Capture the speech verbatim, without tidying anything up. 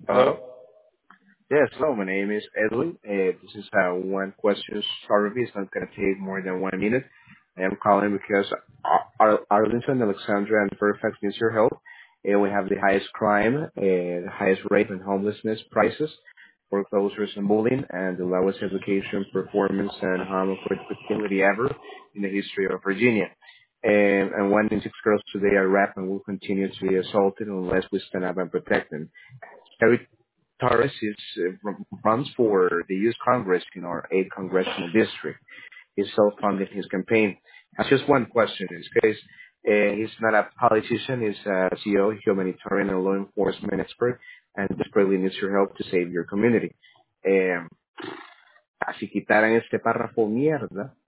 Hello? Yes, hello, my name is Edwin. Uh, this is a one question survey. It's not going to take more than one minute. I am calling because Ar- Ar- Arlington, Alexandria, and Fairfax needs your help. Uh, we have the highest crime, uh, the highest rate and homelessness prices, foreclosures and bullying, and the lowest education performance and harm fertility ever in the history of Virginia. And, and one in six girls today are raped and will continue to be assaulted unless we stand up and protect them. Terry Torres is, uh, runs for the U S Congress in our eighth congressional district. He's self-funding his campaign. That's just one question in this case. Uh, he's not a politician. He's a C E O, humanitarian and law enforcement expert, and desperately needs your help to save your community. Eh, así quitaran este párrafo mierda